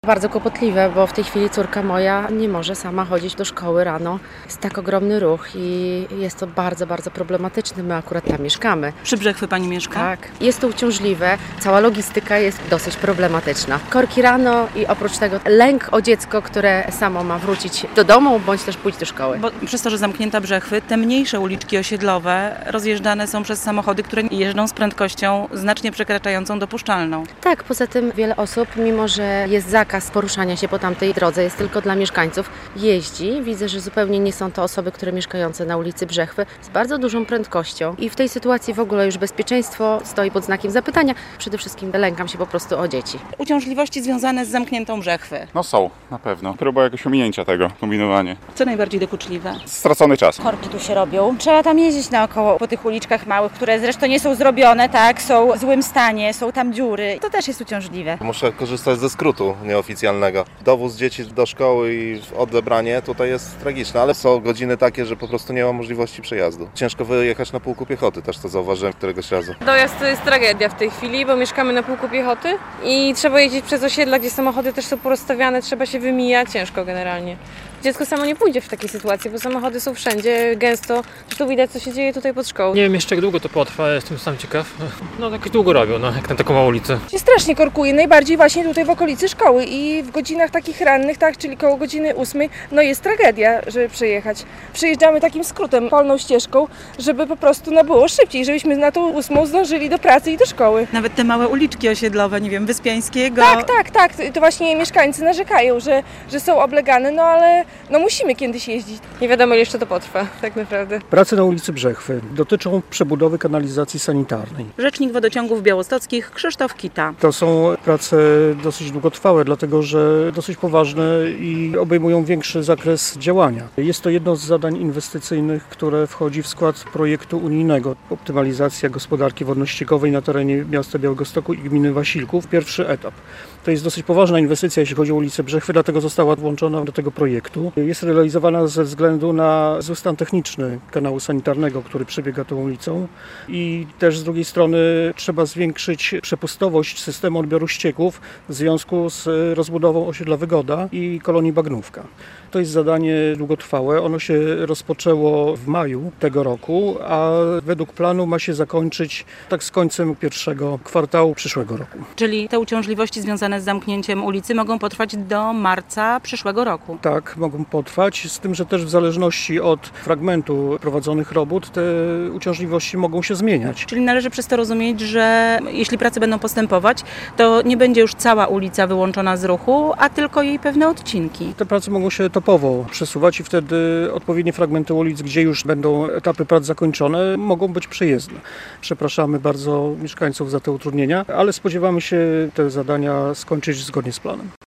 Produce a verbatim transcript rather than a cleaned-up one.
Bardzo kłopotliwe, bo w tej chwili córka moja nie może sama chodzić do szkoły rano. Jest tak ogromny ruch i jest to bardzo, bardzo problematyczne. My akurat tam mieszkamy. Przy Brzechwy pani mieszka? Tak. Jest to uciążliwe. Cała logistyka jest dosyć problematyczna. Korki rano i oprócz tego lęk o dziecko, które samo ma wrócić do domu bądź też pójść do szkoły. Bo przez to, że zamknięta Brzechwy, te mniejsze uliczki osiedlowe rozjeżdżane są przez samochody, które jeżdżą z prędkością znacznie przekraczającą dopuszczalną. Tak, poza tym wiele osób, mimo że jest zakaz poruszania się po tamtej drodze, jest tylko dla mieszkańców, jeździ. Widzę, że zupełnie nie są to osoby, które mieszkające na ulicy Brzechwy z bardzo dużą prędkością i w tej sytuacji w ogóle już bezpieczeństwo stoi pod znakiem zapytania. Przede wszystkim lękam się po prostu o dzieci. Uciążliwości związane z zamkniętą Brzechwy. No są, na pewno. Próba jakiegoś ominięcia tego, kombinowanie. Co najbardziej dokuczliwe? Stracony czas. Korki tu się robią. Trzeba tam jeździć naokoło po tych uliczkach małych, które zresztą nie są zrobione, tak, są w złym stanie, są tam dziury. To też jest uciążliwe. Muszę korzystać ze skrótu nieoficjalnego. Dowóz dzieci do szkoły i odebranie tutaj jest tragiczne, ale są godziny takie, że po prostu nie ma możliwości przejazdu. Ciężko wyjechać na pułku piechoty, też to zauważyłem któregoś razu. Dojazd to jest tragedia w tej chwili, bo mieszkamy na pułku piechoty i trzeba jeździć przez osiedla, gdzie samochody też są porozstawiane, trzeba się wymijać, ciężko generalnie. Dziecko samo nie pójdzie w takiej sytuacji, bo samochody są wszędzie, gęsto. Tu widać, co się dzieje tutaj pod szkołą. Nie wiem jeszcze jak długo to potrwa, jestem sam ciekaw. No jakoś długo robią, no, jak na taką małą ulicę. Się strasznie korkuje, najbardziej właśnie tutaj w okolicy szkoły i w godzinach takich rannych, tak, czyli koło godziny ósmej, no jest tragedia, żeby przejechać. Przejeżdżamy takim skrótem, polną ścieżką, żeby po prostu no, było szybciej, żebyśmy na tą ósmą zdążyli do pracy i do szkoły. Nawet te małe uliczki osiedlowe, nie wiem, Wyspiańskiego. Tak, tak, tak, to właśnie mieszkańcy narzekają, że, że są oblegane, no ale no musimy kiedyś jeździć. Nie wiadomo, ile jeszcze to potrwa, tak naprawdę. Prace na ulicy Brzechwy dotyczą przebudowy kanalizacji sanitarnej. Rzecznik Wodociągów Białostockich Krzysztof Kita. To są prace dosyć długotrwałe, dlatego że dosyć poważne i obejmują większy zakres działania. Jest to jedno z zadań inwestycyjnych, które wchodzi w skład projektu unijnego. Optymalizacja gospodarki wodno-ściekowej na terenie miasta Białegostoku i gminy Wasilków. Pierwszy etap. To jest dosyć poważna inwestycja, jeśli chodzi o ulicę Brzechwy, dlatego została włączona do tego projektu. Jest realizowana ze względu na zły stan techniczny kanału sanitarnego, który przebiega tą ulicą i też z drugiej strony trzeba zwiększyć przepustowość systemu odbioru ścieków w związku z rozbudową osiedla Wygoda i kolonii Bagnówka. To jest zadanie długotrwałe. Ono się rozpoczęło w maju tego roku, a według planu ma się zakończyć tak z końcem pierwszego kwartału przyszłego roku. Czyli te uciążliwości związane z zamknięciem ulicy mogą potrwać do marca przyszłego roku. Tak, mogą potrwać, z tym, że też w zależności od fragmentu prowadzonych robót te uciążliwości mogą się zmieniać. Czyli należy przez to rozumieć, że jeśli prace będą postępować, to nie będzie już cała ulica wyłączona z ruchu, a tylko jej pewne odcinki. Te prace mogą się topowo przesuwać i wtedy odpowiednie fragmenty ulic, gdzie już będą etapy prac zakończone, mogą być przejezdne. Przepraszamy bardzo mieszkańców za te utrudnienia, ale spodziewamy się te zadania skończyć zgodnie z planem.